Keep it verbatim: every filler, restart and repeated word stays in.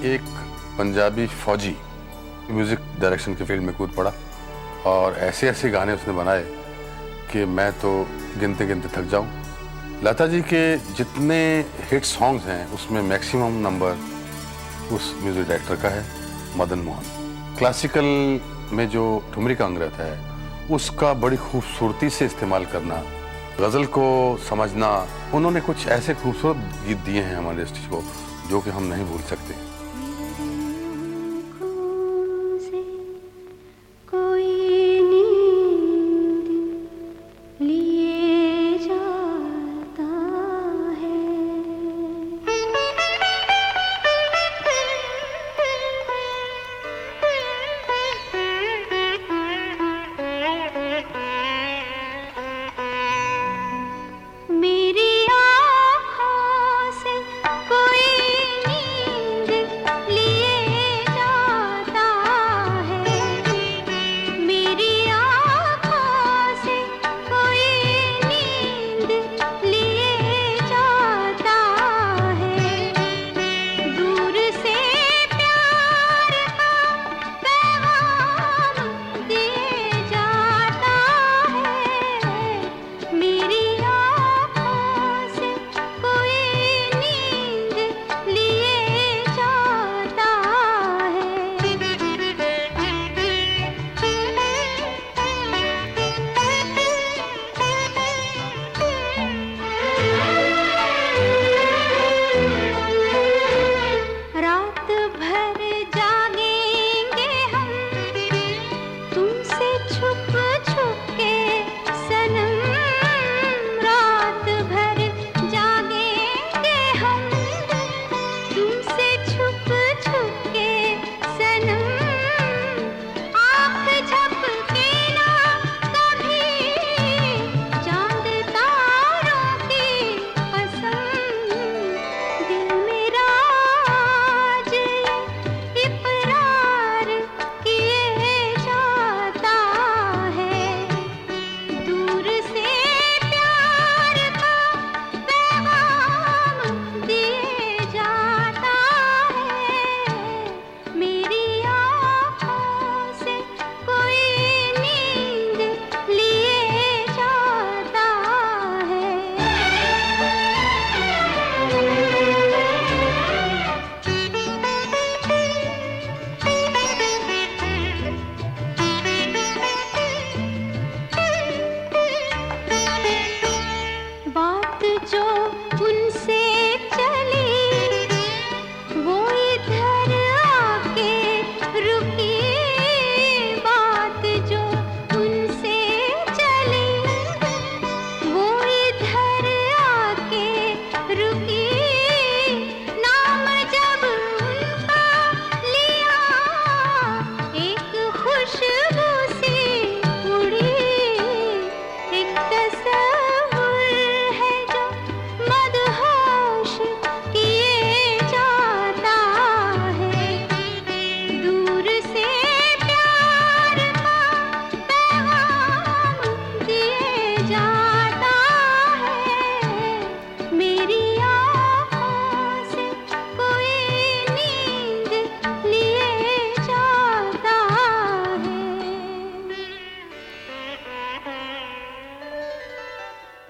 एक पंजाबी फौजी music direction के फील्ड में कूद पड़ा और ऐसे ऐसे गाने उसने बनाए कि मैं तो गिनते गिनते थक जाऊं। लता जी के जितने हिट सॉन्ग्स हैं उसमें मैक्सिमम नंबर उस म्यूज़िक डायरेक्टर का है, मदन मोहन। क्लासिकल में जो ठुमरी का अंग रहता है उसका बड़ी खूबसूरती से इस्तेमाल करना, गज़ल को समझना, उन्होंने कुछ ऐसे खूबसूरत गीत दिए हैं हमारे इंडस्ट्री को जो कि हम नहीं भूल सकते।